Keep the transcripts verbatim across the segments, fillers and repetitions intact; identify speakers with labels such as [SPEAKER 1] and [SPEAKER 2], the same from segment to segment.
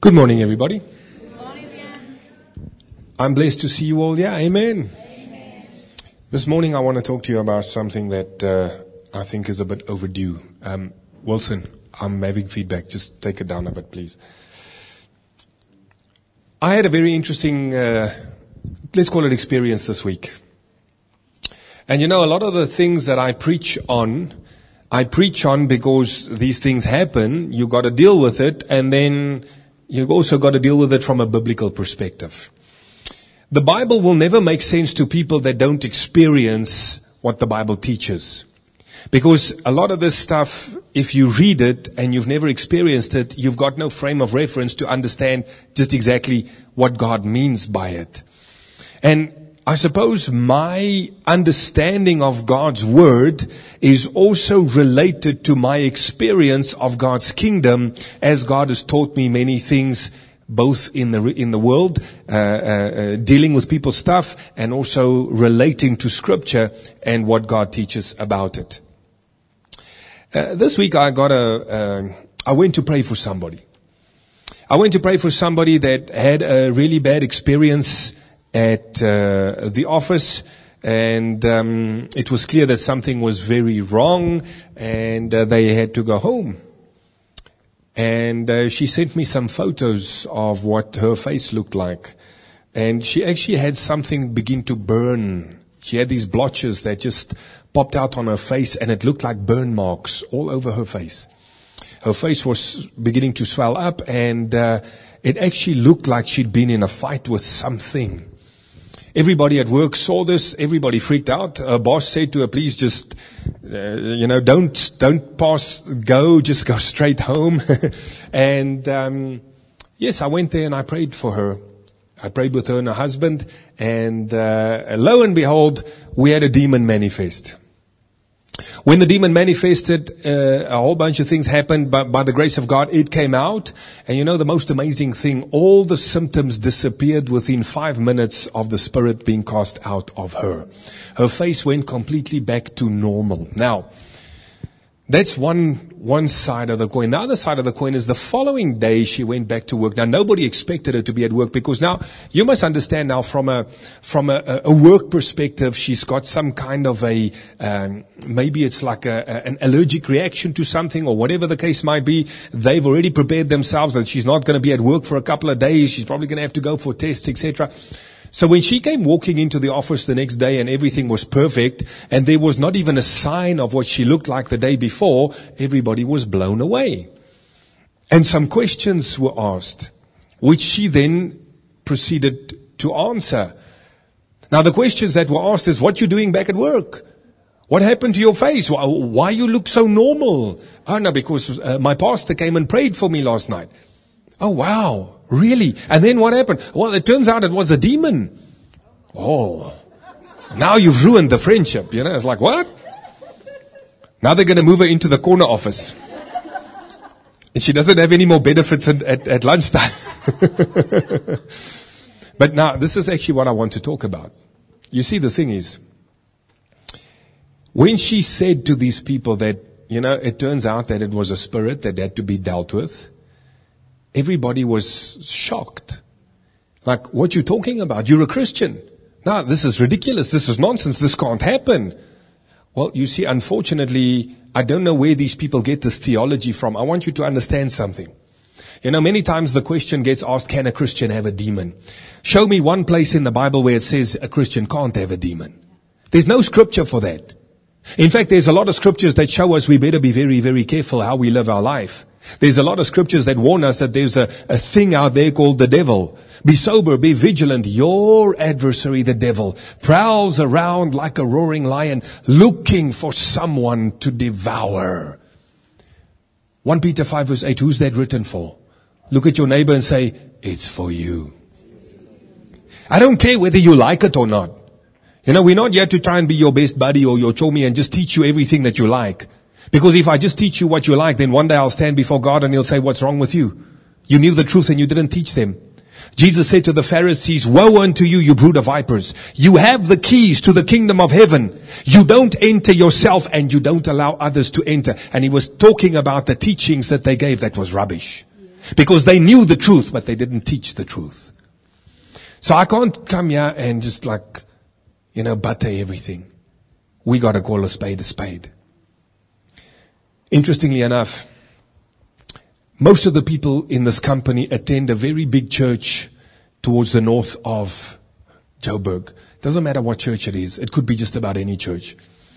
[SPEAKER 1] Good morning, everybody.
[SPEAKER 2] Good morning, Jan.
[SPEAKER 1] I'm blessed to see you all. Yeah, amen.
[SPEAKER 2] Amen.
[SPEAKER 1] This morning I want to talk to you about something that uh, I think is a bit overdue. Um, Wilson, I'm having feedback. Just take it down a bit, please. I had a very interesting, uh, let's call it experience this week. And you know, a lot of the things that I preach on, I preach on because these things happen. You got to deal with it, and then you've also got to deal with it from a biblical perspective. The Bible will never make sense to people that don't experience what the Bible teaches. Because a lot of this stuff, if you read it and you've never experienced it, you've got no frame of reference to understand just exactly what God means by it. And I suppose my understanding of God's Word is also related to my experience of God's kingdom, as God has taught me many things, both in the in the world, uh, uh, dealing with people's stuff, and also relating to Scripture and what God teaches about it. Uh, this week I got a, uh, I went to pray for somebody. I went to pray for somebody that had a really bad experience at uh, the office, and um, it was clear that something was very wrong, and uh, they had to go home. And uh, she sent me some photos of what her face looked like, and she actually had something begin to burn. She had these blotches that just popped out on her face, and it looked like burn marks all over her face. Her face was beginning to swell up, and uh, it actually looked like she'd been in a fight with something. Everybody at work saw this. Everybody freaked out. Her boss said to her, please just, uh, you know, don't, don't pass go, just go straight home. and, um, yes, I went there and I prayed for her. I prayed with her and her husband, and, uh, lo and behold, we had a demon manifest. When the demon manifested, uh, a whole bunch of things happened, but by the grace of God, it came out. And you know, the most amazing thing, all the symptoms disappeared within five minutes of the spirit being cast out of her. Her face went completely back to normal. Now, that's one, one side of the coin. The other side of the coin is the following day she went back to work. Now, nobody expected her to be at work, because now, you must understand now from a, from a, a work perspective, she's got some kind of a, um, maybe it's like a, a, an allergic reaction to something, or whatever the case might be. They've already prepared themselves that she's not going to be at work for a couple of days. She's probably going to have to go for tests, et cetera. So when she came walking into the office the next day and everything was perfect, and there was not even a sign of what she looked like the day before, everybody was blown away. And some questions were asked, which she then proceeded to answer. Now the questions that were asked is, what you doing back at work? What happened to your face? Why you look so normal? Oh no, because uh, my pastor came and prayed for me last night. Oh wow. Really? And then what happened? Well, it turns out it was a demon. Oh. Now you've ruined the friendship, you know. It's like, what? Now they're going to move her into the corner office. And she doesn't have any more benefits at, at, at lunchtime. But now, this is actually what I want to talk about. You see, the thing is, when she said to these people that, you know, it turns out that it was a spirit that had to be dealt with, everybody was shocked. Like, what you talking about? You're a Christian. No, this is ridiculous. This is nonsense. This can't happen. Well, you see, unfortunately, I don't know where these people get this theology from. I want you to understand something. You know, many times the question gets asked, can a Christian have a demon? Show me one place in the Bible where it says a Christian can't have a demon. There's no scripture for that. In fact, there's a lot of scriptures that show us we better be very, very careful how we live our life. There's a lot of scriptures that warn us that there's a, a thing out there called the devil. Be sober, be vigilant. Your adversary, the devil, prowls around like a roaring lion, looking for someone to devour. First Peter five verse eight, who's that written for? Look at your neighbor and say, it's for you. I don't care whether you like it or not. You know, we're not here to try and be your best buddy or your chomie and just teach you everything that you like. Because if I just teach you what you like, then one day I'll stand before God and He'll say, what's wrong with you? You knew the truth and you didn't teach them. Jesus said to the Pharisees, woe unto you, you brood of vipers. You have the keys to the kingdom of heaven. You don't enter yourself and you don't allow others to enter. And He was talking about the teachings that they gave that was rubbish. Because they knew the truth, but they didn't teach the truth. So I can't come here and just like, you know, butter everything. We got to call a spade a spade. Interestingly enough, most of the people in this company attend a very big church towards the north of Joburg. Doesn't matter what church it is. It could be just about any church.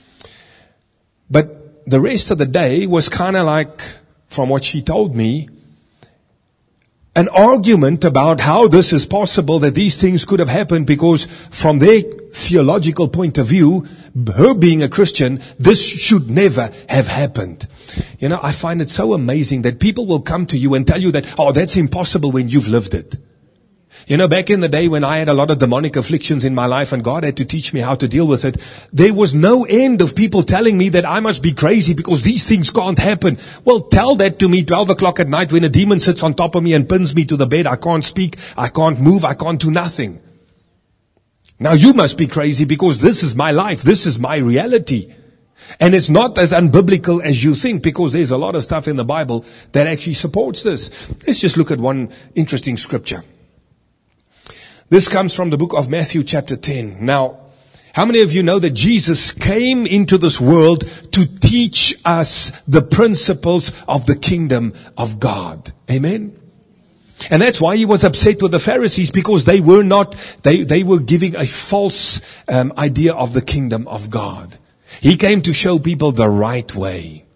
[SPEAKER 1] But the rest of the day was kind of like, from what she told me, an argument about how this is possible, that these things could have happened, because from their theological point of view, her being a Christian, this should never have happened. You know, I find it so amazing that people will come to you and tell you that, oh, that's impossible when you've lived it. You know, back in the day when I had a lot of demonic afflictions in my life and God had to teach me how to deal with it, there was no end of people telling me that I must be crazy because these things can't happen. Well, tell that to me twelve o'clock at night when a demon sits on top of me and pins me to the bed. I can't speak, I can't move, I can't do nothing. Now you must be crazy because this is my life, this is my reality. And it's not as unbiblical as you think, because there's a lot of stuff in the Bible that actually supports this. Let's just look at one interesting scripture. This comes from the book of Matthew chapter ten. Now, how many of you know that Jesus came into this world to teach us the principles of the kingdom of God? Amen? And that's why he was upset with the Pharisees, because they were not, they, they were giving a false um, idea of the kingdom of God. He came to show people the right way.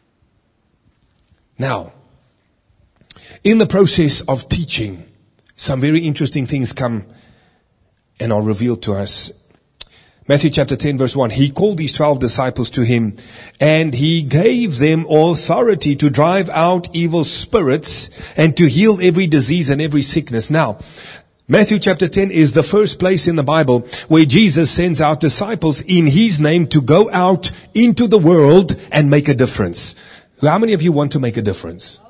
[SPEAKER 1] Now, in the process of teaching, some very interesting things come and are revealed to us. Matthew chapter ten verse one. He called these twelve disciples to him, and he gave them authority to drive out evil spirits and to heal every disease and every sickness. Now, Matthew chapter ten is the first place in the Bible where Jesus sends out disciples in his name to go out into the world and make a difference. How many of you want to make a difference?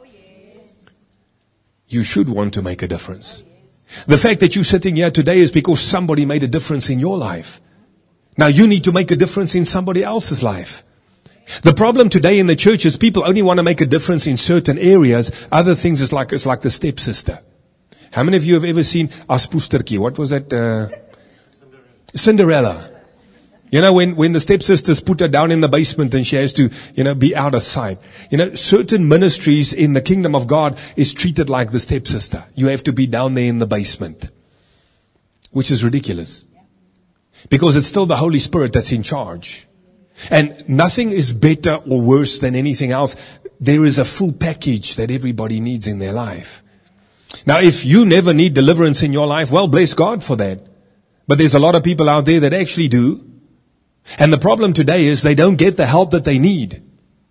[SPEAKER 1] You should want to make a difference. The fact that you're sitting here today is because somebody made a difference in your life. Now you need to make a difference in somebody else's life. The problem today in the church is people only want to make a difference in certain areas. Other things is like, it's like the stepsister. How many of you have ever seen Aspoestertjie? What was that? Uh, Cinderella. Cinderella. You know, when, when the stepsisters put her down in the basement and she has to, you know, be out of sight. You know, certain ministries in the kingdom of God is treated like the stepsister. You have to be down there in the basement. Which is ridiculous. Because it's still the Holy Spirit that's in charge. And nothing is better or worse than anything else. There is a full package that everybody needs in their life. Now, if you never need deliverance in your life, well, bless God for that. But there's a lot of people out there that actually do. And the problem today is they don't get the help that they need.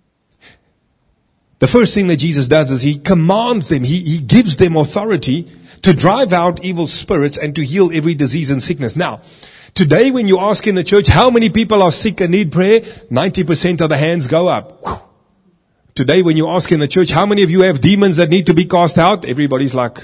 [SPEAKER 1] The first thing that Jesus does is he commands them, he, he gives them authority to drive out evil spirits and to heal every disease and sickness. Now, today when you ask in the church how many people are sick and need prayer, ninety percent of the hands go up. Whew. Today when you ask in the church how many of you have demons that need to be cast out, everybody's like...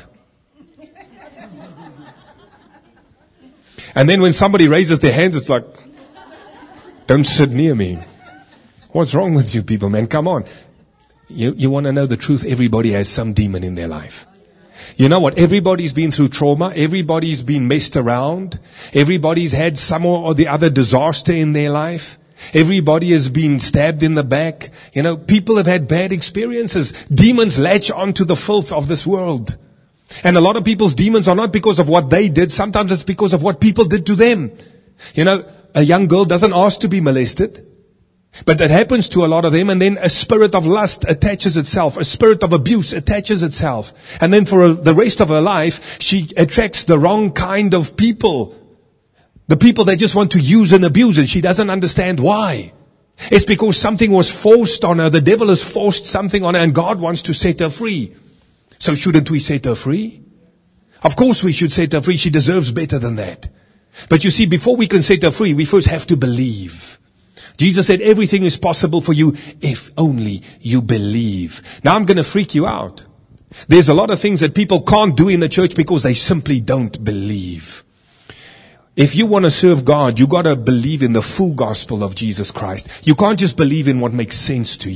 [SPEAKER 1] And then when somebody raises their hands, it's like... Don't sit near me. What's wrong with you people, man? Come on. You, you want to know the truth? Everybody has some demon in their life. You know what? Everybody's been through trauma. Everybody's been messed around. Everybody's had some or the other disaster in their life. Everybody has been stabbed in the back. You know, people have had bad experiences. Demons latch onto the filth of this world. And a lot of people's demons are not because of what they did. Sometimes it's because of what people did to them. You know, a young girl doesn't ask to be molested, but that happens to a lot of them, and then a spirit of lust attaches itself, a spirit of abuse attaches itself, and then for a, the rest of her life, she attracts the wrong kind of people. The people that just want to use and abuse, and she doesn't understand why. It's because something was forced on her. The devil has forced something on her, and God wants to set her free. So shouldn't we set her free? Of course we should set her free. She deserves better than that. But you see, before we can set her free, we first have to believe. Jesus said everything is possible for you if only you believe. Now I'm going to freak you out. There's a lot of things that people can't do in the church because they simply don't believe. If you want to serve God, you got to believe in the full gospel of Jesus Christ. You can't just believe in what makes sense to you.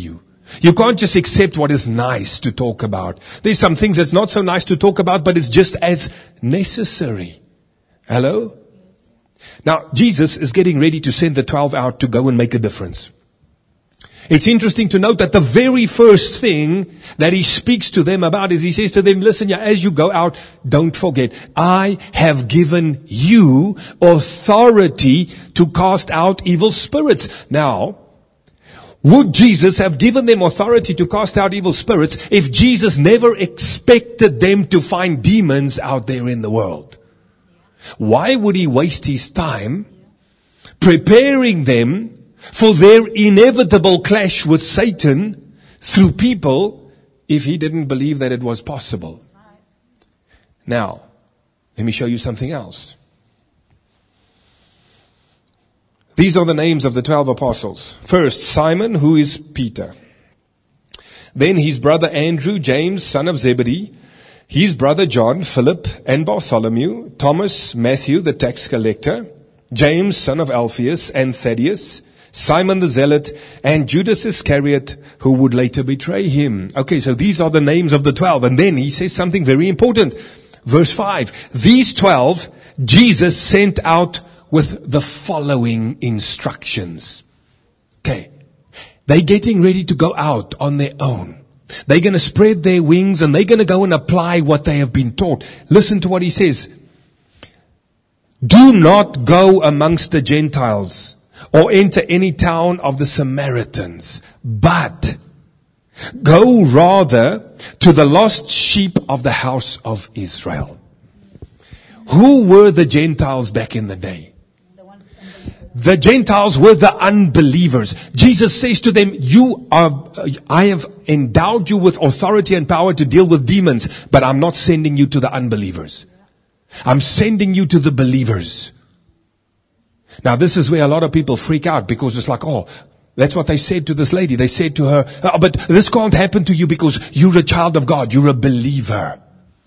[SPEAKER 1] You can't just accept what is nice to talk about. There's some things that's not so nice to talk about, but it's just as necessary. Hello? Now, Jesus is getting ready to send the twelve out to go and make a difference. It's interesting to note that the very first thing that he speaks to them about is he says to them, listen, yeah, as you go out, don't forget, I have given you authority to cast out evil spirits. Now, would Jesus have given them authority to cast out evil spirits if Jesus never expected them to find demons out there in the world? Why would he waste his time preparing them for their inevitable clash with Satan through people if he didn't believe that it was possible? Now, let me show you something else. These are the names of the twelve apostles. First, Simon, who is Peter. Then his brother Andrew, James, son of Zebedee. His brother John, Philip, and Bartholomew. Thomas, Matthew, the tax collector. James, son of Alphaeus, and Thaddeus. Simon the Zealot, and Judas Iscariot, who would later betray him. Okay, so these are the names of the twelve. And then he says something very important. Verse five. These twelve, Jesus sent out with the following instructions. Okay. They're getting ready to go out on their own. They're going to spread their wings and they're going to go and apply what they have been taught. Listen to what he says. Do not go amongst the Gentiles or enter any town of the Samaritans, but go rather to the lost sheep of the house of Israel. Who were the Gentiles back in the day? The Gentiles were the unbelievers. Jesus says to them, you are, I have endowed you with authority and power to deal with demons, but I'm not sending you to the unbelievers. I'm sending you to the believers. Now this is where a lot of people freak out because it's like, oh, that's what they said to this lady. They said to her, oh, but this can't happen to you because you're a child of God. You're a believer.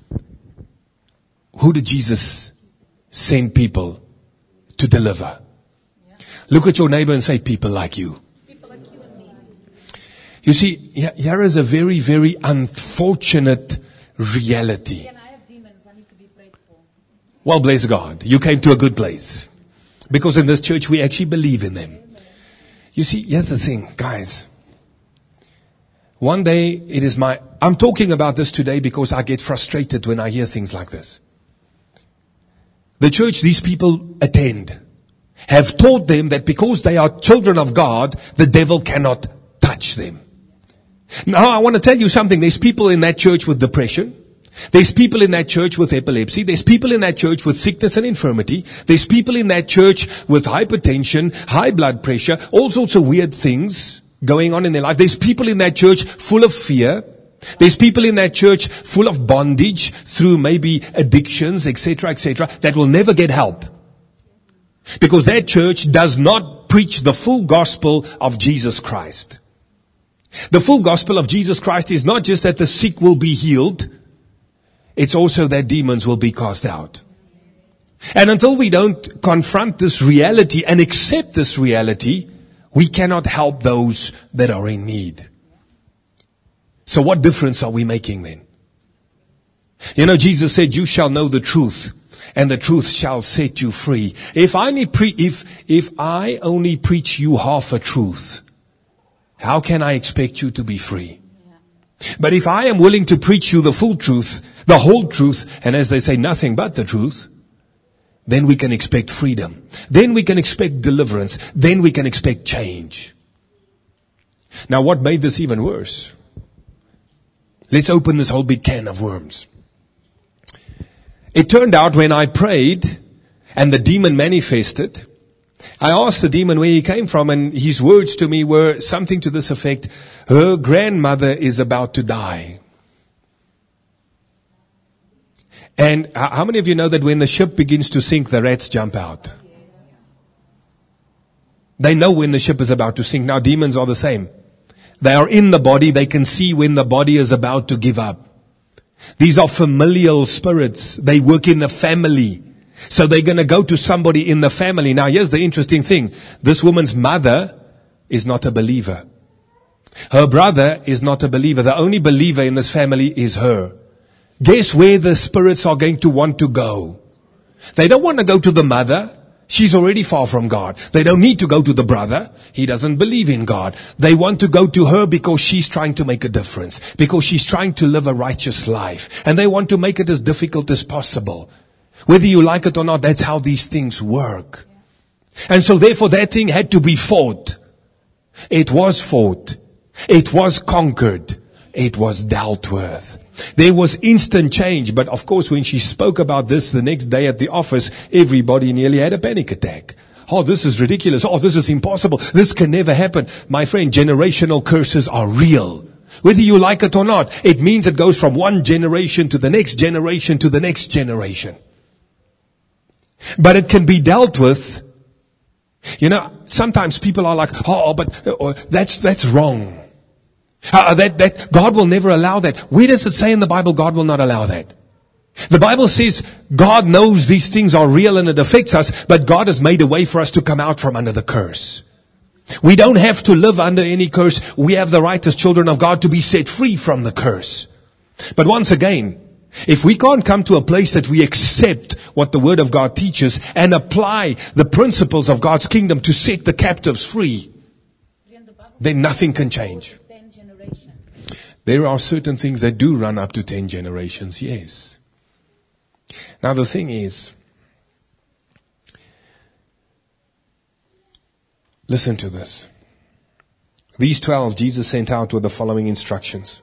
[SPEAKER 1] Who did Jesus send people to deliver? Look at your neighbor and say, people like you.
[SPEAKER 2] People like you and me.
[SPEAKER 1] You see, here is a very, very unfortunate reality.
[SPEAKER 2] And I have demons. I need to be prayed for.
[SPEAKER 1] Well, bless God. You came to a good place. Because in this church, we actually believe in them. You see, here's the thing, guys. One day, it is my... I'm talking about this today because I get frustrated when I hear things like this. The church these people attend have taught them that because they are children of God, the devil cannot touch them. Now, I want to tell you something. There's people in that church with depression. There's people in that church with epilepsy. There's people in that church with sickness and infirmity. There's people in that church with hypertension, high blood pressure, all sorts of weird things going on in their life. There's people in that church full of fear. There's people in that church full of bondage through maybe addictions, et cetera, et cetera, that will never get help. Because that church does not preach the full gospel of Jesus Christ. The full gospel of Jesus Christ is not just that the sick will be healed. It's also that demons will be cast out. And until we don't confront this reality and accept this reality, we cannot help those that are in need. So what difference are we making then? You know, Jesus said, you shall know the truth, and the truth shall set you free. If I only pre- if, if I only preach you half a truth, how can I expect you to be free? Yeah. But if I am willing to preach you the full truth, the whole truth, and as they say, nothing but the truth, then we can expect freedom. Then we can expect deliverance. Then we can expect change. Now, what made this even worse? Let's open this whole big can of worms. It turned out when I prayed and the demon manifested, I asked the demon where he came from, and his words to me were something to this effect: her grandmother is about to die. And how many of you know that when the ship begins to sink, the rats jump out? They know when the ship is about to sink. Now, demons are the same. They are in the body. They can see when the body is about to give up. These are familial spirits. They work in the family. So they're going to go to somebody in the family. Now, here's the interesting thing. This woman's mother is not a believer. Her brother is not a believer. The only believer in this family is her. Guess where the spirits are going to want to go? They don't want to go to the mother. She's already far from God. They don't need to go to the brother. He doesn't believe in God. They want to go to her because she's trying to make a difference. Because she's trying to live a righteous life. And they want to make it as difficult as possible. Whether you like it or not, that's how these things work. And so therefore that thing had to be fought. It was fought. It was conquered. It was dealt with. There was instant change, but of course when she spoke about this the next day at the office, everybody nearly had a panic attack. Oh, this is ridiculous. Oh, this is impossible. This can never happen. My friend, generational curses are real. Whether you like it or not, it means it goes from one generation to the next generation to the next generation. But it can be dealt with. You know, sometimes people are like, oh, but uh, that's, that's wrong. Uh, that, that, God will never allow that. Where does it say in the Bible God will not allow that? The Bible says God knows these things are real and it affects us, but God has made a way for us to come out from under the curse. We don't have to live under any curse. We have the right as children of God to be set free from the curse. But once again, if we can't come to a place that we accept what the Word of God teaches and apply the principles of God's kingdom to set the captives free, then nothing can change. There are certain things that do run up to ten generations, yes. Now the thing is, listen to this. These twelve Jesus sent out with the following instructions.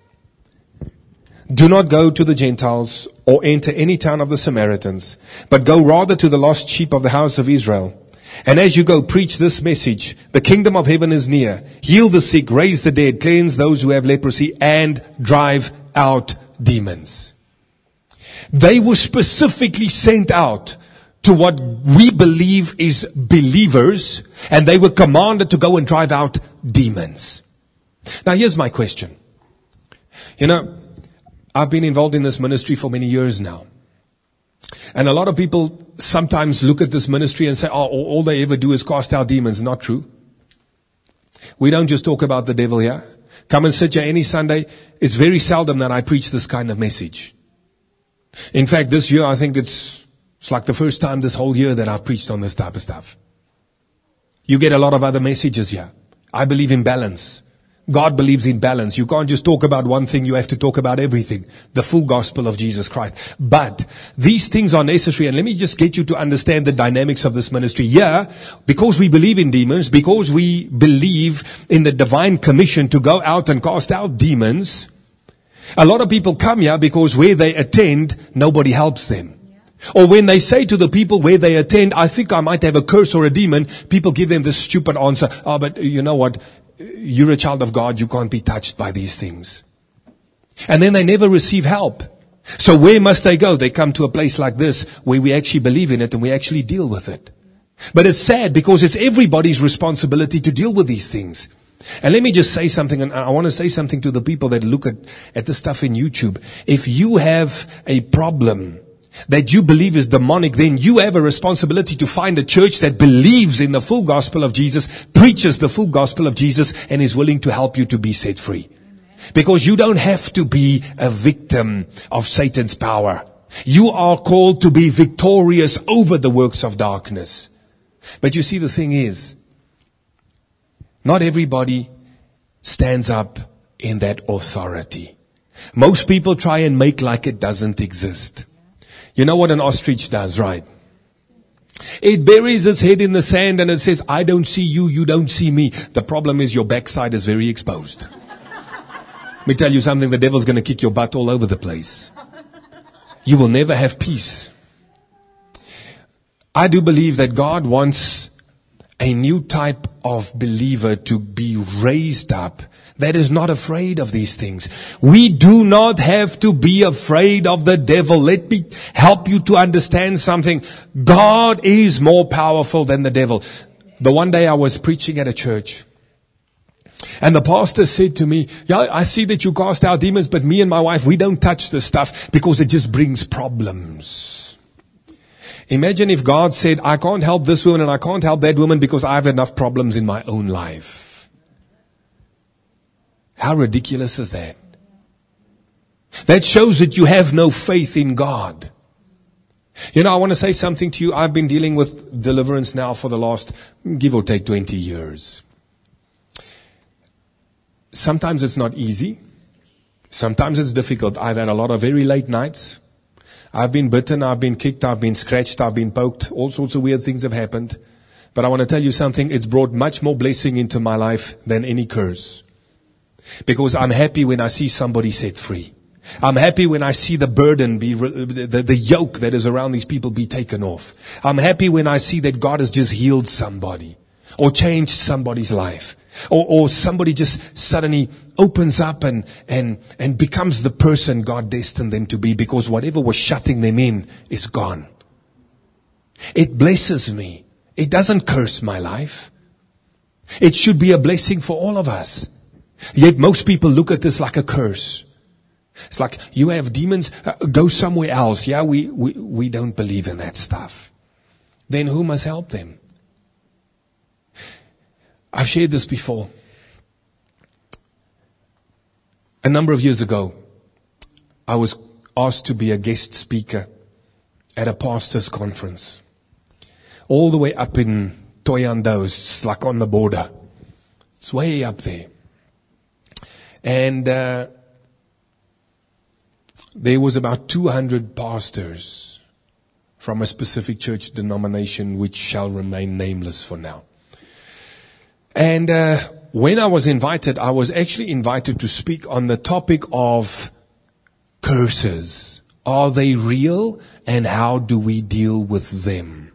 [SPEAKER 1] Do not go to the Gentiles or enter any town of the Samaritans, but go rather to the lost sheep of the house of Israel. And as you go, preach this message. The kingdom of heaven is near. Heal the sick, raise the dead, cleanse those who have leprosy, and drive out demons. They were specifically sent out to what we believe is believers, and they were commanded to go and drive out demons. Now here's my question. You know, I've been involved in this ministry for many years now. And a lot of people sometimes look at this ministry and say, oh, all they ever do is cast out demons. Not true. We don't just talk about the devil here. Come and sit here any Sunday. It's very seldom that I preach this kind of message. In fact, this year, I think it's, it's like the first time this whole year that I've preached on this type of stuff. You get a lot of other messages here. I believe in balance. God believes in balance. You can't just talk about one thing. You have to talk about everything. The full gospel of Jesus Christ. But these things are necessary. And let me just get you to understand the dynamics of this ministry. Yeah, because we believe in demons, because we believe in the divine commission to go out and cast out demons, a lot of people come here because where they attend, nobody helps them. Or when they say to the people where they attend, I think I might have a curse or a demon, people give them this stupid answer. Oh, but you know what? You're a child of God. You can't be touched by these things. And then they never receive help. So where must they go? They come to a place like this where we actually believe in it and we actually deal with it. But it's sad because it's everybody's responsibility to deal with these things. And let me just say something, and I want to say something to the people that look at, at this stuff in YouTube. If you have a problem that you believe is demonic, then you have a responsibility to find a church that believes in the full gospel of Jesus, preaches the full gospel of Jesus, and is willing to help you to be set free. Because you don't have to be a victim of Satan's power. You are called to be victorious over the works of darkness. But you see, the thing is, not everybody stands up in that authority. Most people try and make like it doesn't exist. You know what an ostrich does, right? It buries its head in the sand and it says, I don't see you, you don't see me. The problem is your backside is very exposed. Let me tell you something, the devil's going to kick your butt all over the place. You will never have peace. I do believe that God wants a new type of believer to be raised up that is not afraid of these things. We do not have to be afraid of the devil. Let me help you to understand something. God is more powerful than the devil. The one day I was preaching at a church, and the pastor said to me, yeah, I see that you cast out demons, but me and my wife, we don't touch this stuff because it just brings problems. Imagine if God said, I can't help this woman and I can't help that woman because I have enough problems in my own life. How ridiculous is that? That shows that you have no faith in God. You know, I want to say something to you. I've been dealing with deliverance now for the last, give or take, twenty years. Sometimes it's not easy. Sometimes it's difficult. I've had a lot of very late nights. I've been bitten, I've been kicked, I've been scratched, I've been poked. All sorts of weird things have happened. But I want to tell you something. It's brought much more blessing into my life than any curse. Because I'm happy when I see somebody set free. I'm happy when I see the burden be, the, the yoke that is around these people be taken off. I'm happy when I see that God has just healed somebody or changed somebody's life. Or, or somebody just suddenly opens up and, and, and becomes the person God destined them to be, because whatever was shutting them in is gone. It blesses me. It doesn't curse my life. It should be a blessing for all of us. Yet most people look at this like a curse. It's like, you have demons, uh, go somewhere else. Yeah, we, we, we don't believe in that stuff. Then who must help them? I've shared this before. A number of years ago, I was asked to be a guest speaker at a pastor's conference. All the way up in Thohoyandou, it's like on the border. It's way up there. And uh, there was about two hundred pastors from a specific church denomination which shall remain nameless for now. And uh, when I was invited, I was actually invited to speak on the topic of curses. Are they real, and how do we deal with them?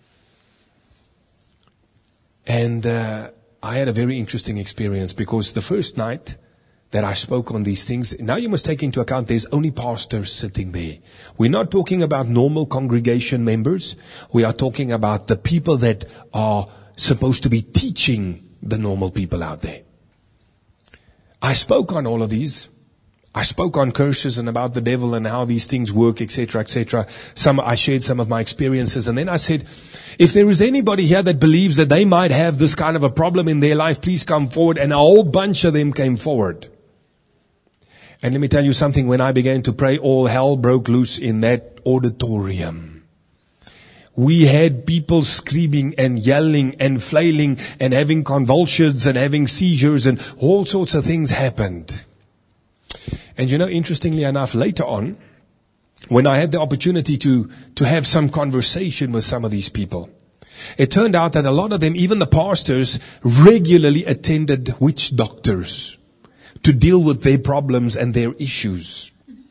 [SPEAKER 1] And uh, I had a very interesting experience, because the first night that I spoke on these things, now you must take into account there's only pastors sitting there. We're not talking about normal congregation members. We are talking about the people that are supposed to be teaching the normal people out there. I spoke on all of these. I spoke on curses and about the devil and how these things work, et cetera, et cetera. Some, I shared some of my experiences, and then I said, if there is anybody here that believes that they might have this kind of a problem in their life, please come forward. And a whole bunch of them came forward. And let me tell you something, when I began to pray, all hell broke loose in that auditorium. We had people screaming and yelling and flailing and having convulsions and having seizures, and all sorts of things happened. And you know, interestingly enough, later on, when I had the opportunity to, to have some conversation with some of these people, it turned out that a lot of them, even the pastors, regularly attended witch doctors to deal with their problems and their issues.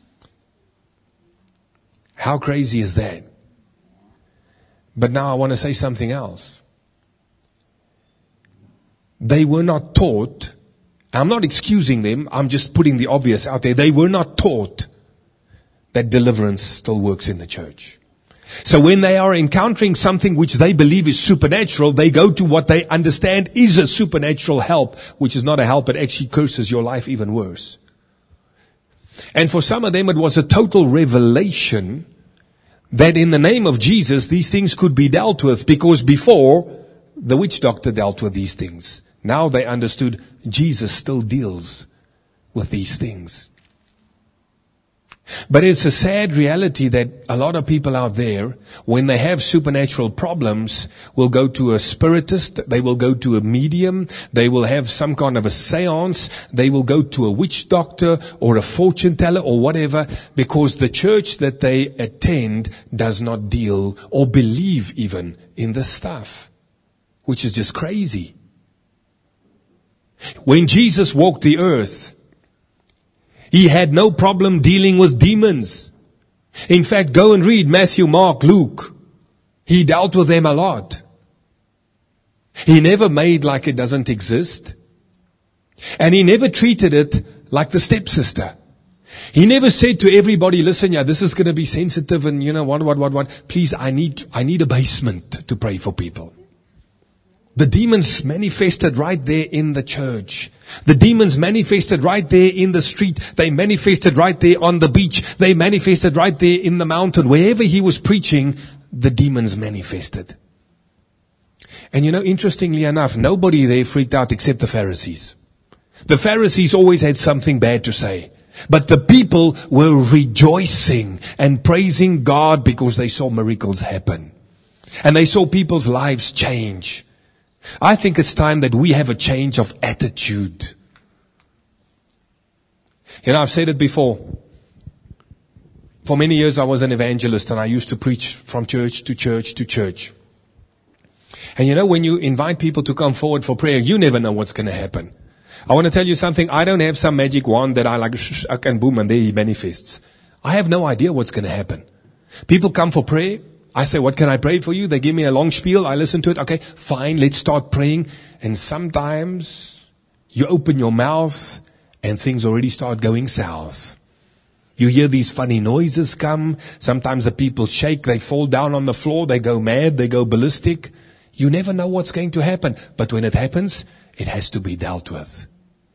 [SPEAKER 1] How crazy is that? But now I want to say something else. They were not taught, I'm not excusing them, I'm just putting the obvious out there. They were not taught that deliverance still works in the church. So when they are encountering something which they believe is supernatural, they go to what they understand is a supernatural help, which is not a help, it actually curses your life even worse. And for some of them it was a total revelation that in the name of Jesus, these things could be dealt with, because before, the witch doctor dealt with these things. Now they understood Jesus still deals with these things. But it's a sad reality that a lot of people out there, when they have supernatural problems, will go to a spiritist, they will go to a medium, they will have some kind of a seance, they will go to a witch doctor or a fortune teller or whatever, because the church that they attend does not deal or believe even in this stuff, which is just crazy. When Jesus walked the earth, He had no problem dealing with demons. In fact, go and read Matthew, Mark, Luke. He dealt with them a lot. He never made like it doesn't exist. And He never treated it like the stepsister. He never said to everybody, listen, yeah, this is going to be sensitive and you know, what, what, what, what. Please, I need, I need a basement to pray for people. The demons manifested right there in the church. The demons manifested right there in the street. They manifested right there on the beach. They manifested right there in the mountain. Wherever He was preaching, the demons manifested. And you know, interestingly enough, nobody there freaked out except the Pharisees. The Pharisees always had something bad to say. But the people were rejoicing and praising God because they saw miracles happen. And they saw people's lives change. I think it's time that we have a change of attitude. You know, I've said it before. For many years I was an evangelist and I used to preach from church to church to church. And you know, when you invite people to come forward for prayer, you never know what's going to happen. I want to tell you something. I don't have some magic wand that I like, shh, and boom, and there he manifests. I have no idea what's going to happen. People come for prayer. I say, what can I pray for you? They give me a long spiel. I listen to it. Okay, fine, let's start praying. And sometimes you open your mouth and things already start going south. You hear these funny noises come. Sometimes the people shake. They fall down on the floor. They go mad. They go ballistic. You never know what's going to happen. But when it happens, it has to be dealt with.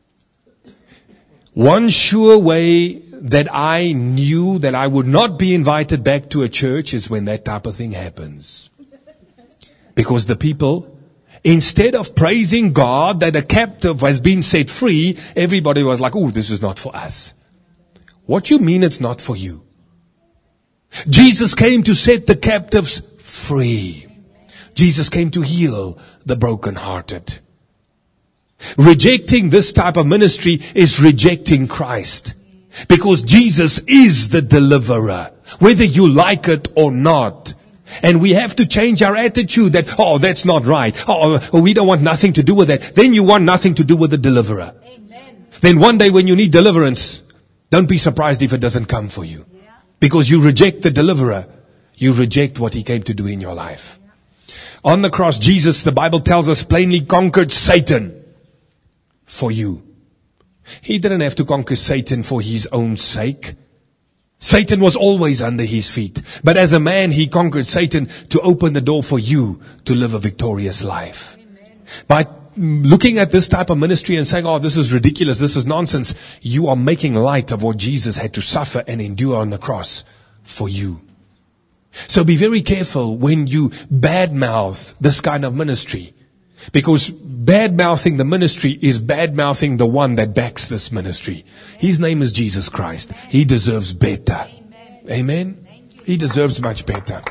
[SPEAKER 1] One sure way that I knew that I would not be invited back to a church is when that type of thing happens. Because the people, instead of praising God that a captive has been set free, everybody was like, oh, this is not for us. What you mean it's not for you? Jesus came to set the captives free. Jesus came to heal the brokenhearted. Rejecting this type of ministry is rejecting Christ. Because Jesus is the deliverer, whether you like it or not. And we have to change our attitude that, oh, that's not right. Oh, we don't want nothing to do with that. Then you want nothing to do with the deliverer. Amen. Then one day when you need deliverance, don't be surprised if it doesn't come for you. Yeah. Because you reject the deliverer. You reject what he came to do in your life. Yeah. On the cross, Jesus, the Bible tells us, plainly conquered Satan for you. He didn't have to conquer Satan for his own sake. Satan was always under his feet. But as a man, he conquered Satan to open the door for you to live a victorious life. Amen. By looking at this type of ministry and saying, oh, this is ridiculous, this is nonsense, you are making light of what Jesus had to suffer and endure on the cross for you. So be very careful when you badmouth this kind of ministry. Because bad-mouthing the ministry is bad-mouthing the one that backs this ministry. His name is Jesus Christ. He deserves better. Amen? Amen? He deserves much better.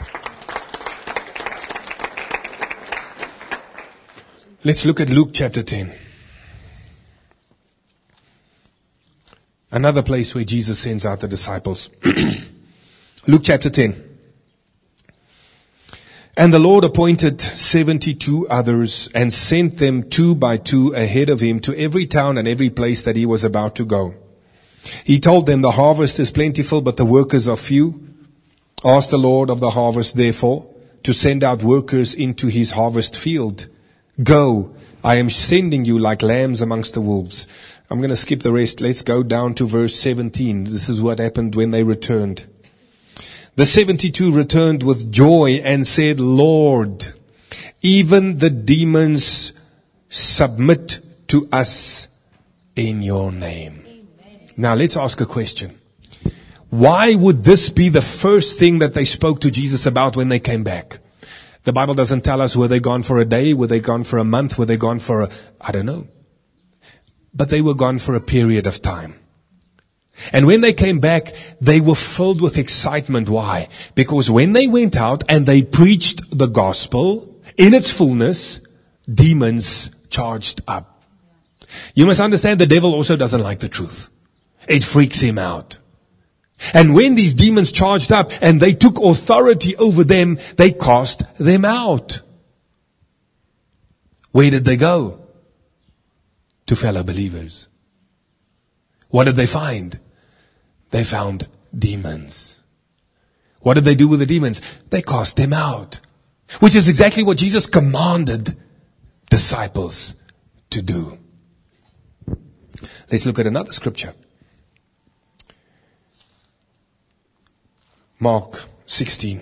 [SPEAKER 1] Let's look at Luke chapter ten. Another place where Jesus sends out the disciples. Luke chapter ten. And the Lord appointed seventy-two others and sent them two by two ahead of him to every town and every place that he was about to go. He told them, the harvest is plentiful, but the workers are few. Ask the Lord of the harvest, therefore, to send out workers into his harvest field. Go, I am sending you like lambs amongst the wolves. I'm going to skip the rest. Let's go down to verse seventeen. This is what happened when they returned. The seventy-two returned with joy and said, Lord, even the demons submit to us in your name. Amen. Now let's ask a question. Why would this be the first thing that they spoke to Jesus about when they came back? The Bible doesn't tell us were they gone for a day, were they gone for a month, were they gone for a, I don't know. But they were gone for a period of time. And when they came back, they were filled with excitement. Why? Because when they went out and they preached the gospel in its fullness, demons charged up. You must understand the devil also doesn't like the truth. It freaks him out. And when these demons charged up and they took authority over them, they cast them out. Where did they go? To fellow believers. What did they find? They found demons. What did they do with the demons? They cast them out. Which is exactly what Jesus commanded disciples to do. Let's look at another scripture. Mark sixteen.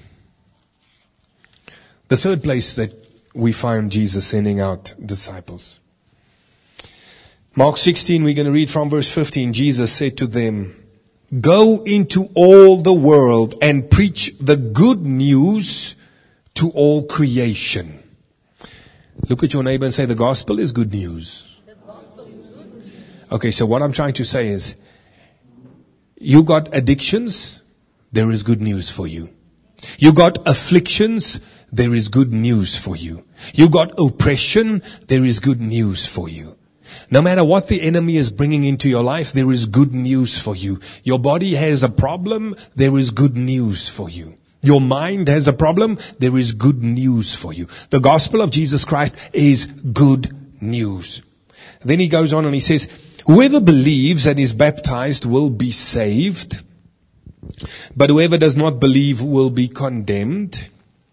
[SPEAKER 1] The third place that we find Jesus sending out disciples. Mark sixteen, we're going to read from verse fifteen. Jesus said to them, go into all the world and preach the good news to all creation. Look at your neighbor and say, the gospel is good news. The gospel is good news. Okay, so what I'm trying to say is, you got addictions, there is good news for you. You got afflictions, there is good news for you. You got oppression, there is good news for you. No matter what the enemy is bringing into your life, there is good news for you. Your body has a problem, there is good news for you. Your mind has a problem, there is good news for you. The gospel of Jesus Christ is good news. Then he goes on and he says, whoever believes and is baptized will be saved, but whoever does not believe will be condemned.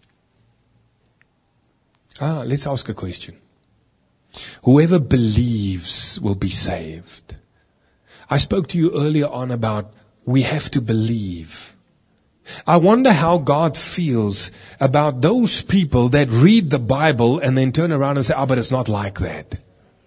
[SPEAKER 1] Ah, let's ask a question. Whoever believes will be saved. I spoke to you earlier on about we have to believe. I wonder how God feels about those people that read the Bible and then turn around and say, oh, but it's not like that.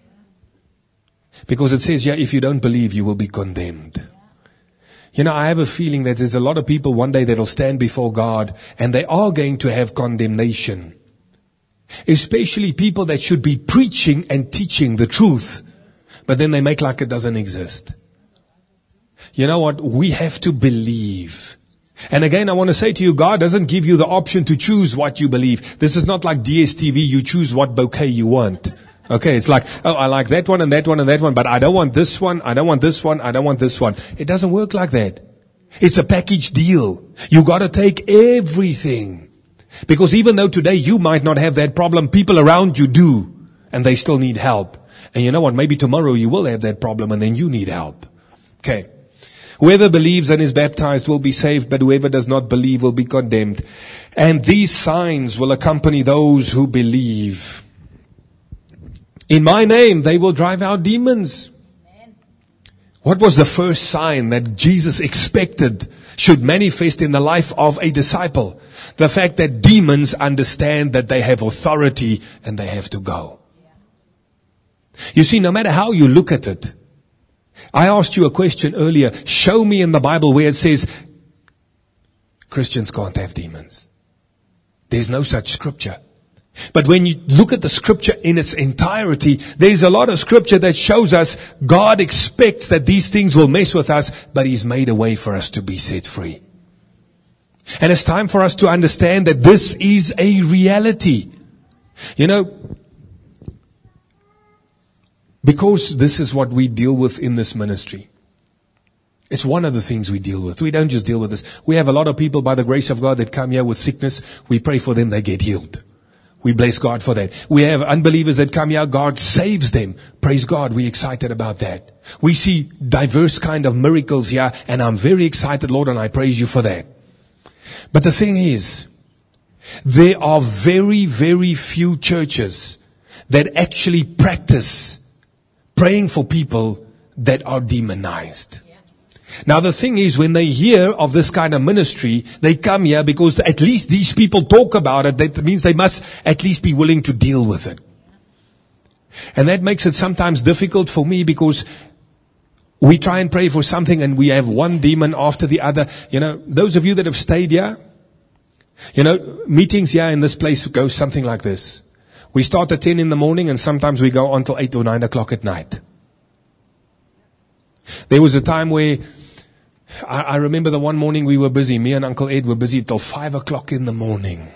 [SPEAKER 1] Because it says, yeah, if you don't believe, you will be condemned. You know, I have a feeling that there's a lot of people one day that'll stand before God and they are going to have condemnation. Especially people that should be preaching and teaching the truth, but then they make like it doesn't exist. You know what? We have to believe. And again, I want to say to you, God doesn't give you the option to choose what you believe. This is not like D S T V, you choose what bouquet you want. Okay, it's like, oh, I like that one and that one and that one, but I don't want this one, I don't want this one, I don't want this one. It doesn't work like that. It's a package deal. You gotta take everything. Because even though today you might not have that problem, people around you do, and they still need help. And you know what? Maybe tomorrow you will have that problem and then you need help. Okay. Whoever believes and is baptized will be saved, but whoever does not believe will be condemned. And these signs will accompany those who believe. In my name, they will drive out demons. Amen. What was the first sign that Jesus expected should manifest in the life of a disciple? The fact that demons understand that they have authority and they have to go. You see, no matter how you look at it, I asked you a question earlier. Show me in the Bible where it says Christians can't have demons. There's no such scripture. But when you look at the scripture in its entirety, there's a lot of scripture that shows us God expects that these things will mess with us, but He's made a way for us to be set free. And it's time for us to understand that this is a reality. You know, because this is what we deal with in this ministry. It's one of the things we deal with. We don't just deal with this. We have a lot of people by the grace of God that come here with sickness. We pray for them, they get healed. We bless God for that. We have unbelievers that come here, God saves them. Praise God, we're excited about that. We see diverse kind of miracles here, and I'm very excited, Lord, and I praise you for that. But the thing is, there are very, very few churches that actually practice praying for people that are demonized. Now the thing is, when they hear of this kind of ministry, they come here because at least these people talk about it. That means they must at least be willing to deal with it. And that makes it sometimes difficult for me because we try and pray for something and we have one demon after the other. You know, those of you that have stayed here, you know, meetings here in this place go something like this. We start at ten in the morning and sometimes we go on till eight or nine o'clock at night. There was a time where I, I remember the one morning we were busy. Me and Uncle Ed were busy till five o'clock in the morning.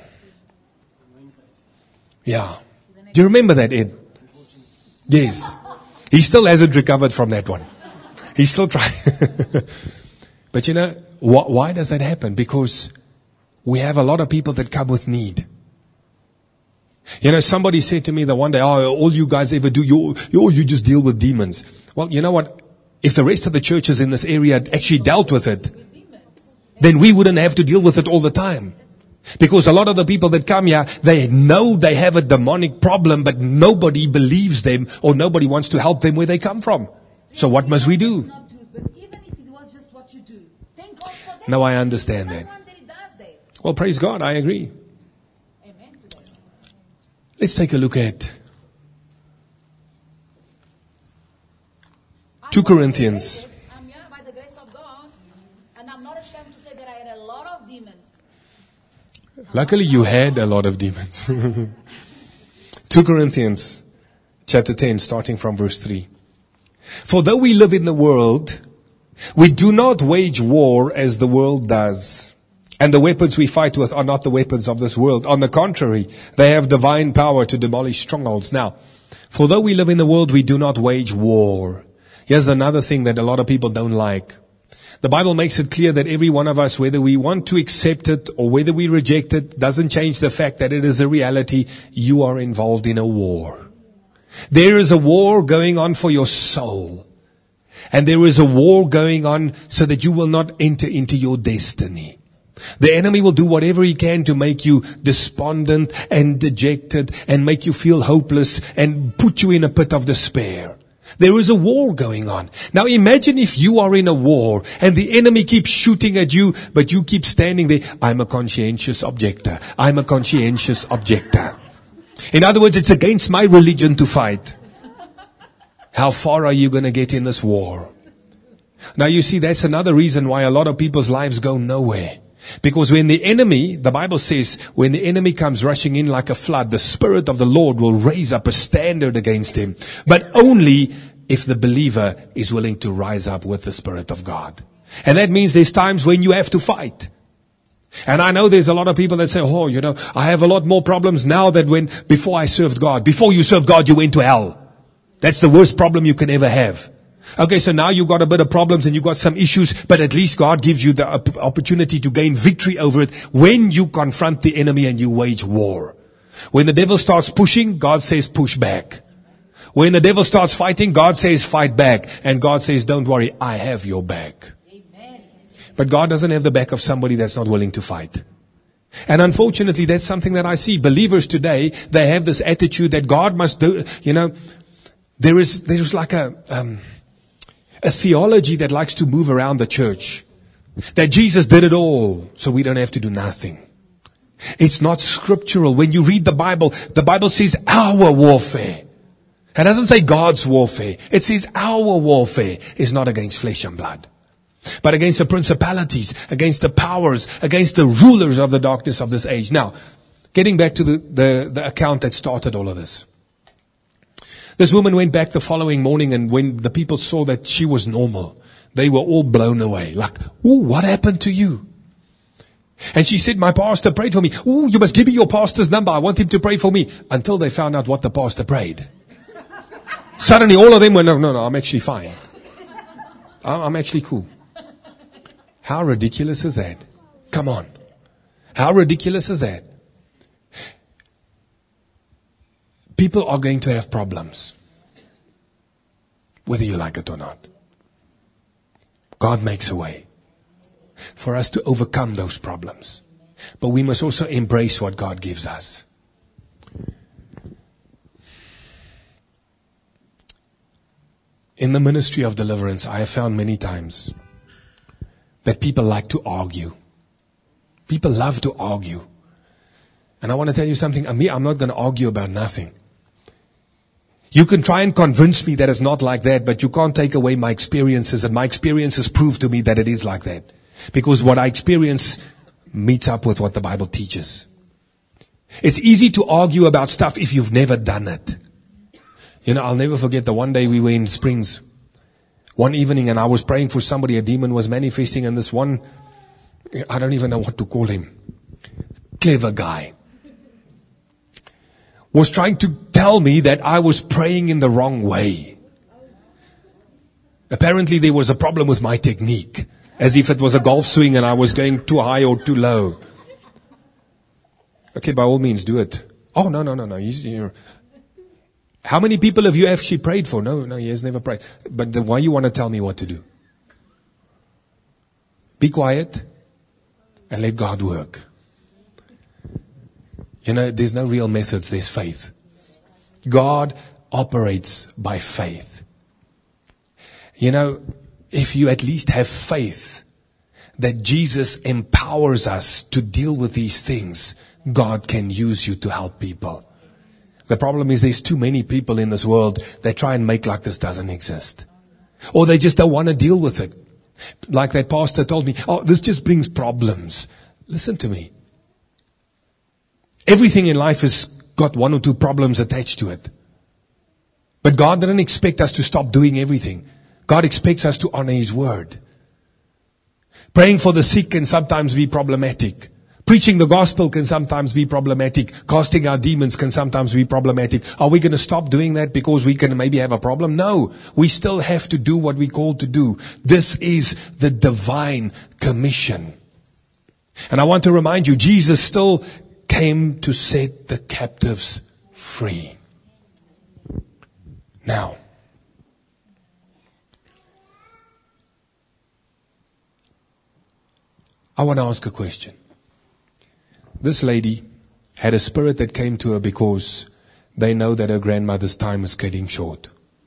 [SPEAKER 1] Yeah. Do you remember that, Ed? Yes. He still hasn't recovered from that one. He's still trying. But you know, wh- why does that happen? Because we have a lot of people that come with need. You know, somebody said to me the one day, oh, all you guys ever do, you, you, you just deal with demons. Well, you know what? If the rest of the churches in this area actually dealt with it, then we wouldn't have to deal with it all the time. Because a lot of the people that come here, they know they have a demonic problem, but nobody believes them or nobody wants to help them where they come from. So what must we do? Now I understand that. Well, praise God, I agree. Let's take a look at Second Corinthians.
[SPEAKER 2] I'm here by the grace of God, and I'm not ashamed to say that I had a lot of demons.
[SPEAKER 1] Luckily, you had a lot of demons. Second Corinthians chapter ten, starting from verse three. For though we live in the world, we do not wage war as the world does. And the weapons we fight with are not the weapons of this world. On the contrary, they have divine power to demolish strongholds. Now, for though we live in the world, we do not wage war. Here's another thing that a lot of people don't like. The Bible makes it clear that every one of us, whether we want to accept it or whether we reject it, doesn't change the fact that it is a reality. You are involved in a war. There is a war going on for your soul. And there is a war going on so that you will not enter into your destiny. The enemy will do whatever he can to make you despondent and dejected and make you feel hopeless and put you in a pit of despair. There is a war going on. Now imagine if you are in a war and the enemy keeps shooting at you, but you keep standing there. I'm a conscientious objector. I'm a conscientious objector. In other words, it's against my religion to fight. How far are you going to get in this war? Now you see, that's another reason why a lot of people's lives go nowhere. Because when the enemy, the Bible says, when the enemy comes rushing in like a flood, the Spirit of the Lord will raise up a standard against him. But only if the believer is willing to rise up with the Spirit of God. And that means there's times when you have to fight. And I know there's a lot of people that say, oh, you know, I have a lot more problems now than when, before I served God. Before you served God, you went to hell. That's the worst problem you can ever have. Okay, so now you've got a bit of problems and you've got some issues, but at least God gives you the op- opportunity to gain victory over it when you confront the enemy and you wage war. When the devil starts pushing, God says push back. When the devil starts fighting, God says fight back. And God says, don't worry, I have your back. But God doesn't have the back of somebody that's not willing to fight. And unfortunately, that's something that I see. Believers today, they have this attitude that God must do, you know, there is, there's like a, um, a theology that likes to move around the church. That Jesus did it all, so we don't have to do nothing. It's not scriptural. When you read the Bible, the Bible says our warfare. It doesn't say God's warfare. It says our warfare is not against flesh and blood, but against the principalities, against the powers, against the rulers of the darkness of this age. Now, getting back to the, the, the account that started all of this. This woman went back the following morning, and when the people saw that she was normal, they were all blown away. Like, ooh, what happened to you? And she said, my pastor prayed for me. Ooh, you must give me your pastor's number. I want him to pray for me. Until they found out what the pastor prayed. Suddenly all of them went, no, no, no, I'm actually fine. I'm actually cool. How ridiculous is that? Come on. How ridiculous is that? People are going to have problems, whether you like it or not. God makes a way for us to overcome those problems. But we must also embrace what God gives us. In the ministry of deliverance, I have found many times that people like to argue. People love to argue. And I want to tell you something. Me, I'm not going to argue about nothing. You can try and convince me that it's not like that, but you can't take away my experiences, and my experiences prove to me that it is like that. Because what I experience meets up with what the Bible teaches. It's easy to argue about stuff if you've never done it. You know, I'll never forget the one day we were in Springs, one evening, and I was praying for somebody. A demon was manifesting, and this one, I don't even know what to call him, clever guy, was trying to tell me that I was praying in the wrong way. Apparently there was a problem with my technique, as if it was a golf swing and I was going too high or too low. Okay, by all means, do it. Oh, no, no, no, no. He's, you're, how many people have you actually prayed for? No, no, he has never prayed. But then why you want to tell me what to do? Be quiet and let God work. You know, there's no real methods, there's faith. God operates by faith. You know, if you at least have faith that Jesus empowers us to deal with these things, God can use you to help people. The problem is there's too many people in this world that try and make like this doesn't exist. Or they just don't want to deal with it. Like that pastor told me, oh, this just brings problems. Listen to me. Everything in life has got one or two problems attached to it. But God didn't expect us to stop doing everything. God expects us to honor His word. Praying for the sick can sometimes be problematic. Preaching the gospel can sometimes be problematic. Casting out demons can sometimes be problematic. Are we going to stop doing that because we can maybe have a problem? No. We still have to do what we're called to do. This is the divine commission. And I want to remind you, Jesus still came to set the captives free. Now, I want to ask a question. This lady had a spirit that came to her because they know that her grandmother's time is getting short.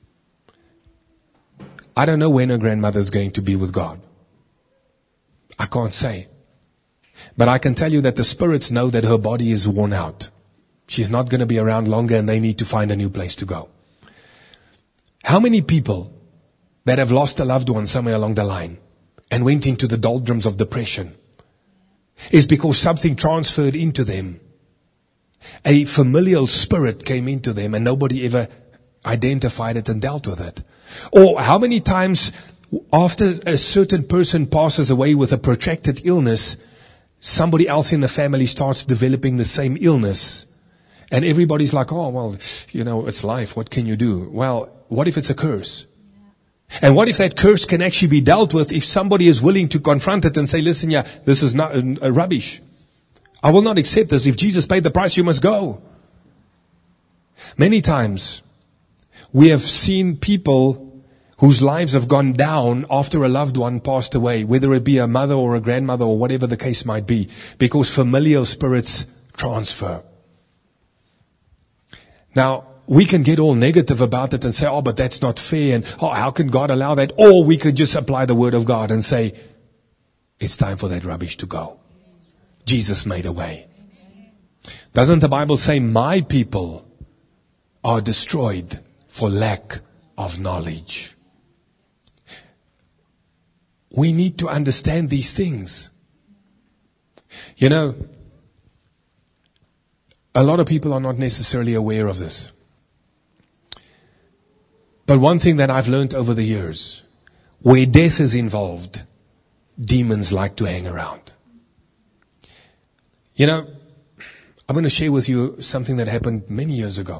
[SPEAKER 1] I don't know when her grandmother's going to be with God. I can't say. But I can tell you that the spirits know that her body is worn out. She's not going to be around longer and they need to find a new place to go. How many people that have lost a loved one somewhere along the line and went into the doldrums of depression is because something transferred into them. A familial spirit came into them and nobody ever identified it and dealt with it. Or how many times after a certain person passes away with a protracted illness, somebody else in the family starts developing the same illness. And everybody's like, oh, well, you know, it's life. What can you do? Well, what if it's a curse? And what if that curse can actually be dealt with if somebody is willing to confront it and say, listen, yeah, this is not uh, rubbish. I will not accept this. If Jesus paid the price, you must go. Many times we have seen people whose lives have gone down after a loved one passed away, whether it be a mother or a grandmother or whatever the case might be, because familial spirits transfer. Now, we can get all negative about it and say, oh, but that's not fair. And oh, how can God allow that? Or we could just apply the word of God and say, it's time for that rubbish to go. Jesus made a way. Doesn't the Bible say, my people are destroyed for lack of knowledge? We need to understand these things. You know, a lot of people are not necessarily aware of this. But one thing that I've learned over the years, where death is involved, demons like to hang around. You know, I'm going to share with you something that happened many years ago.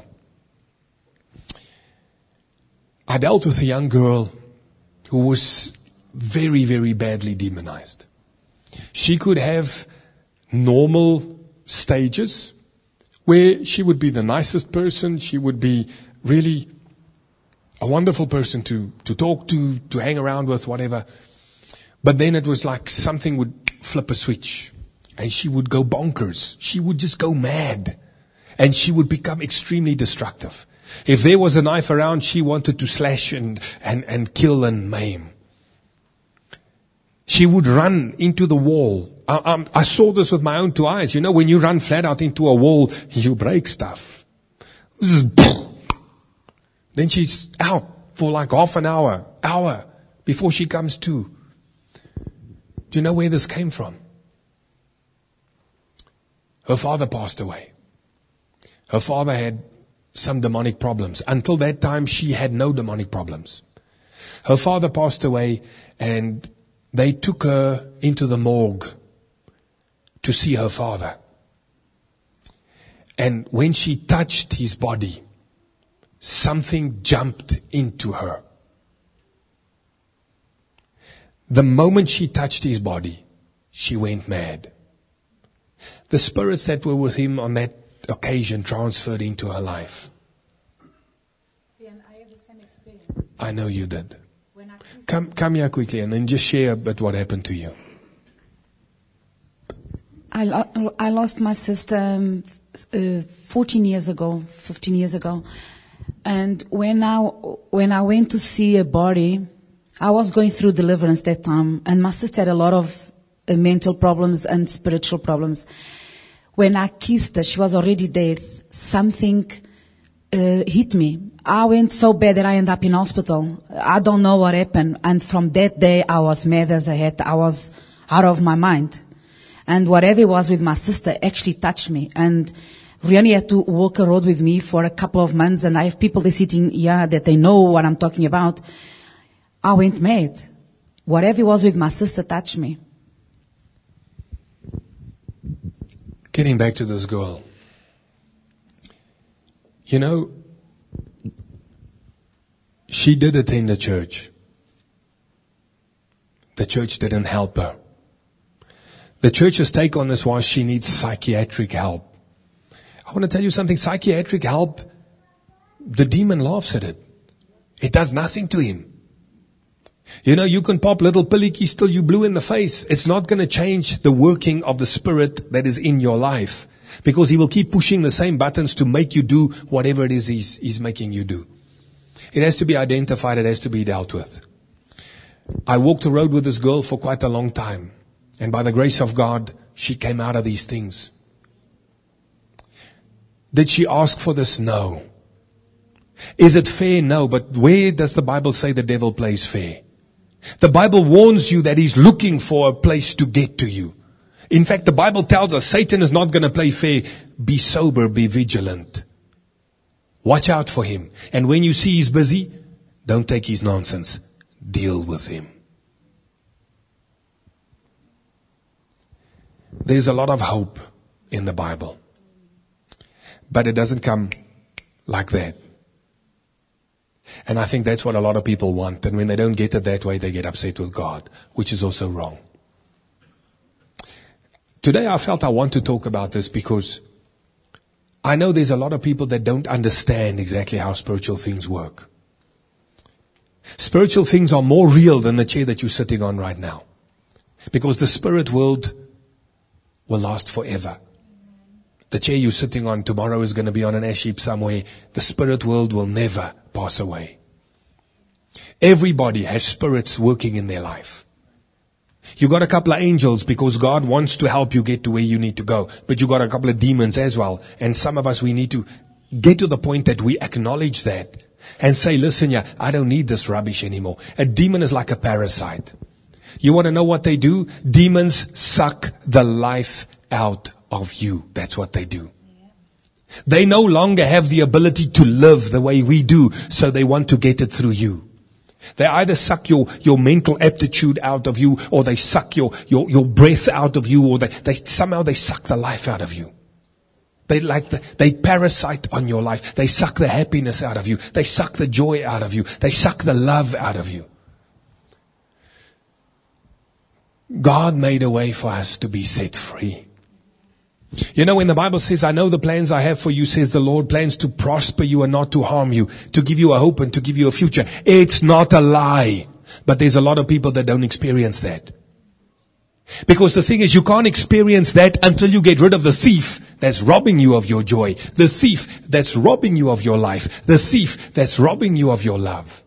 [SPEAKER 1] I dealt with a young girl who was very, very badly demonized. She could have normal stages where she would be the nicest person, she would be really a wonderful person to, to talk to, to hang around with, whatever. But then it was like something would flip a switch and she would go bonkers. She would just go mad and she would become extremely destructive. If there was a knife around, she wanted to slash and, and, and kill and maim. She would run into the wall. I, I, I saw this with my own two eyes. You know, when you run flat out into a wall, you break stuff. This is Then she's out for like half an hour, hour before she comes to. Do you know where this came from? Her father passed away. Her father had some demonic problems. Until that time, she had no demonic problems. Her father passed away and they took her into the morgue to see her father. And when she touched his body, something jumped into her. The moment she touched his body, she went mad. The spirits that were with him on that occasion transferred into her life.
[SPEAKER 2] I have the same experience.
[SPEAKER 1] I know you did.
[SPEAKER 2] When I kissed
[SPEAKER 1] Come, come here quickly and then just share a bit what happened to you.
[SPEAKER 2] I, lo- I lost my sister um, uh, fourteen years ago, fifteen years ago. And when I, when I went to see a body, I was going through deliverance that time. And my sister had a lot of uh, mental problems and spiritual problems. When I kissed her, she was already dead. Something uh, hit me. I went so bad that I ended up in hospital. I don't know what happened. And from that day, I was mad as a hat. I was out of my mind. And whatever it was with my sister actually touched me. And really had to walk a road with me for a couple of months, and I have people that sitting here that they know what I'm talking about. I went mad. Whatever it was with my sister touched me.
[SPEAKER 1] Getting back to this girl. You know, she did attend the church. The church didn't help her. The church's take on this was she needs psychiatric help. I want to tell you something. Psychiatric help, the demon laughs at it. It does nothing to him. You know, you can pop little pillikies till you blue in the face. It's not going to change the working of the spirit that is in your life. Because he will keep pushing the same buttons to make you do whatever it is he's, he's making you do. It has to be identified. It has to be dealt with. I walked the road with this girl for quite a long time. And by the grace of God, she came out of these things. Did she ask for this? No. Is it fair? No. But where does the Bible say the devil plays fair? The Bible warns you that he's looking for a place to get to you. In fact, the Bible tells us Satan is not going to play fair. Be sober, be vigilant. Watch out for him. And when you see he's busy, don't take his nonsense. Deal with him. There's a lot of hope in the Bible. But it doesn't come like that. And I think that's what a lot of people want. And when they don't get it that way, they get upset with God, which is also wrong. Today I felt I want to talk about this because I know there's a lot of people that don't understand exactly how spiritual things work. Spiritual things are more real than the chair that you're sitting on right now. Because the spirit world will last forever. The chair you're sitting on tomorrow is going to be on an ash heap somewhere. The spirit world will never pass away. Everybody has spirits working in their life. You got a couple of angels because God wants to help you get to where you need to go. But you got a couple of demons as well. And some of us, we need to get to the point that we acknowledge that and say, listen, yeah, I don't need this rubbish anymore. A demon is like a parasite. You want to know what they do? Demons suck the life out of you. That's what they do. They no longer have the ability to live the way we do, so they want to get it through you. They either suck your, your mental aptitude out of you, or they suck your, your, your breath out of you, or they, they somehow they suck the life out of you. They like the, they parasite on your life. They suck the happiness out of you. They suck the joy out of you. They suck the love out of you. God made a way for us to be set free. You know, when the Bible says, I know the plans I have for you, says the Lord, plans to prosper you and not to harm you, to give you a hope and to give you a future. It's not a lie. But there's a lot of people that don't experience that. Because the thing is, you can't experience that until you get rid of the thief that's robbing you of your joy. The thief that's robbing you of your life. The thief that's robbing you of your love.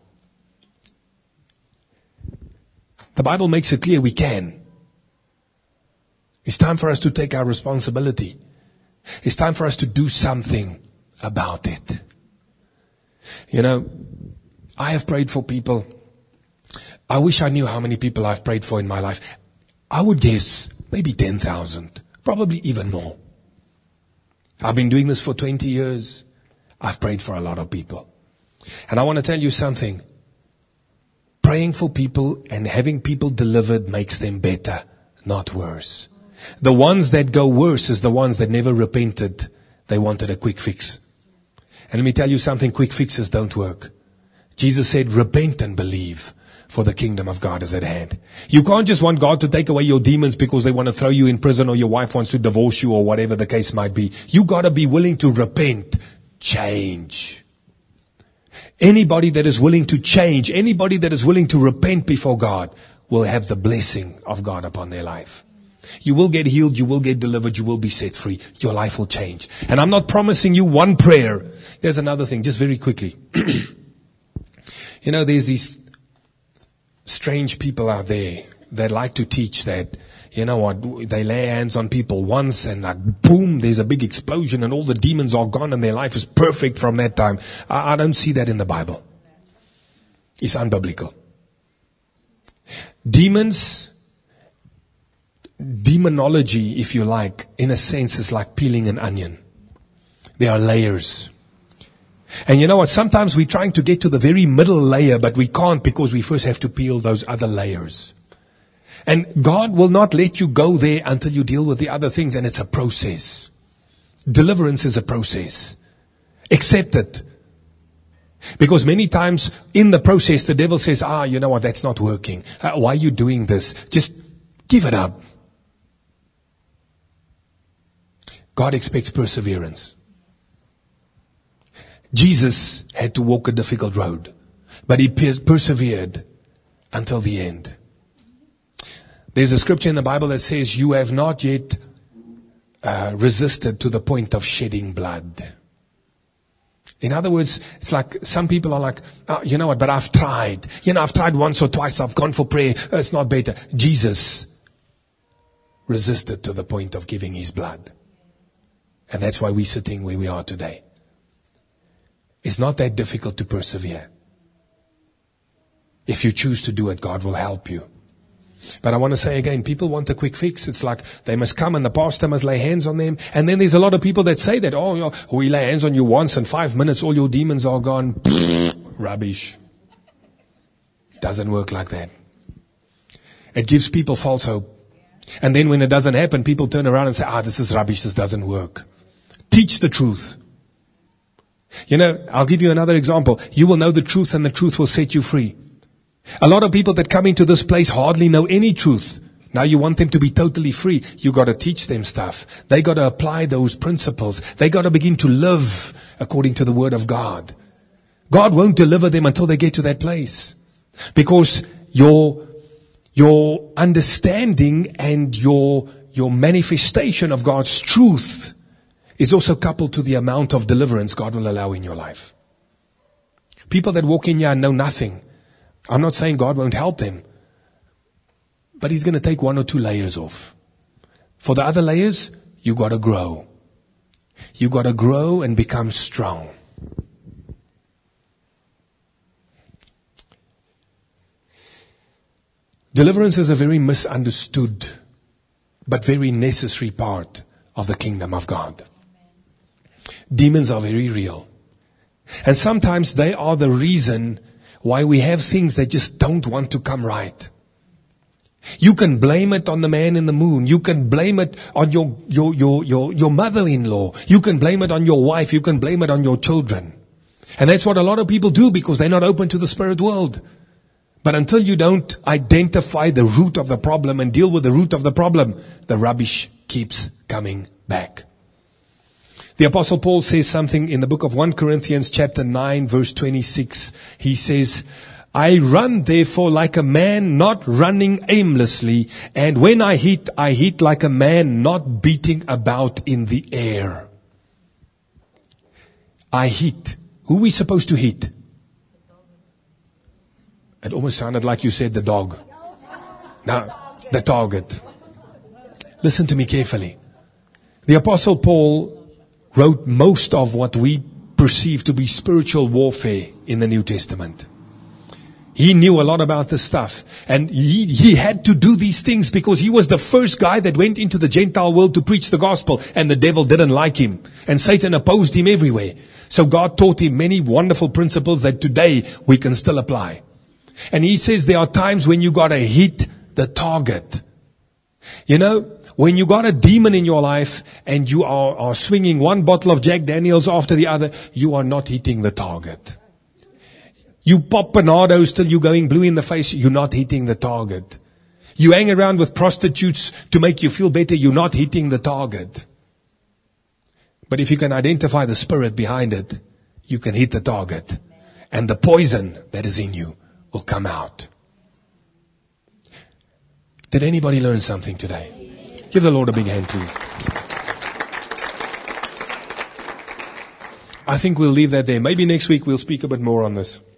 [SPEAKER 1] The Bible makes it clear we can. It's time for us to take our responsibility. It's time for us to do something about it. You know, I have prayed for people. I wish I knew how many people I've prayed for in my life. I would guess maybe ten thousand, probably even more. I've been doing this for twenty years. I've prayed for a lot of people. And I want to tell you something. Praying for people and having people delivered makes them better, not worse. The ones that go worse is the ones that never repented. They wanted a quick fix. And let me tell you something, quick fixes don't work. Jesus said, repent and believe, for the kingdom of God is at hand. You can't just want God to take away your demons because they want to throw you in prison or your wife wants to divorce you or whatever the case might be. You got to be willing to repent, change. Anybody that is willing to change, anybody that is willing to repent before God will have the blessing of God upon their life. You will get healed, you will get delivered, you will be set free. Your life will change. And I'm not promising you one prayer. There's another thing, just very quickly. You know, there's these strange people out there that like to teach that, you know what, they lay hands on people once and like boom, there's a big explosion and all the demons are gone and their life is perfect from that time. I, I don't see that in the Bible. It's unbiblical. Demons, demonology, if you like, in a sense is like peeling an onion. There are layers. And you know what? Sometimes we're trying to get to the very middle layer, but we can't because we first have to peel those other layers. And God will not let you go there until you deal with the other things, and it's a process. Deliverance is a process. Accept it. Because many times in the process, the devil says, ah, you know what, that's not working. Uh, why are you doing this? Just give it up. God expects perseverance. Jesus had to walk a difficult road, but he per- persevered until the end. There's a scripture in the Bible that says, you have not yet uh, resisted to the point of shedding blood. In other words, it's like some people are like, oh, you know what, but I've tried. You know, I've tried once or twice. I've gone for prayer. Oh, it's not better. Jesus resisted to the point of giving his blood. And that's why we're sitting where we are today. It's not that difficult to persevere. If you choose to do it, God will help you. But I want to say again, people want a quick fix. It's like they must come and the pastor must lay hands on them. And then there's a lot of people that say that, oh, you know, we lay hands on you once and five minutes, all your demons are gone. Rubbish. Doesn't work like that. It gives people false hope. And then when it doesn't happen, people turn around and say, ah, this is rubbish, this doesn't work. Teach the truth. You know, I'll give you another example. You will know the truth and the truth will set you free. A lot of people that come into this place hardly know any truth. Now you want them to be totally free. You got to teach them stuff. They got to apply those principles. They got to begin to live according to the word of God. God won't deliver them until they get to that place. Because your, your understanding and your, your manifestation of God's truth is also coupled to the amount of deliverance God will allow in your life. People that walk in here and know nothing. I'm not saying God won't help them. But he's going to take one or two layers off. For the other layers, you got to grow. You got to grow and become strong. Deliverance is a very misunderstood but very necessary part of the kingdom of God. Demons are very real. And sometimes they are the reason why we have things that just don't want to come right. You can blame it on the man in the moon. You can blame it on your, your, your, your, your mother-in-law. You can blame it on your wife. You can blame it on your children. And that's what a lot of people do because they're not open to the spirit world. But until you don't identify the root of the problem and deal with the root of the problem, the rubbish keeps coming back. The Apostle Paul says something in the book of First Corinthians chapter nine verse twenty-six. He says, I run therefore like a man not running aimlessly, and when I hit, I hit like a man not beating about in the air. I hit. Who are we supposed to hit? It almost sounded like you said the dog. No, the target. Listen to me carefully. The Apostle Paul wrote most of what we perceive to be spiritual warfare in the New Testament. He knew a lot about this stuff. And he, he had to do these things because he was the first guy that went into the Gentile world to preach the gospel. And the devil didn't like him. And Satan opposed him everywhere. So God taught him many wonderful principles that today we can still apply. And he says there are times when you gotta hit the target. You know, when you got a demon in your life and you are, are swinging one bottle of Jack Daniels after the other, you are not hitting the target. You pop Banados till you're going blue in the face, you're not hitting the target. You hang around with prostitutes to make you feel better, you're not hitting the target. But if you can identify the spirit behind it, you can hit the target. And the poison that is in you will come out. Did anybody learn something today? Give the Lord a big hand, please. I think we'll leave that there. Maybe next week we'll speak a bit more on this.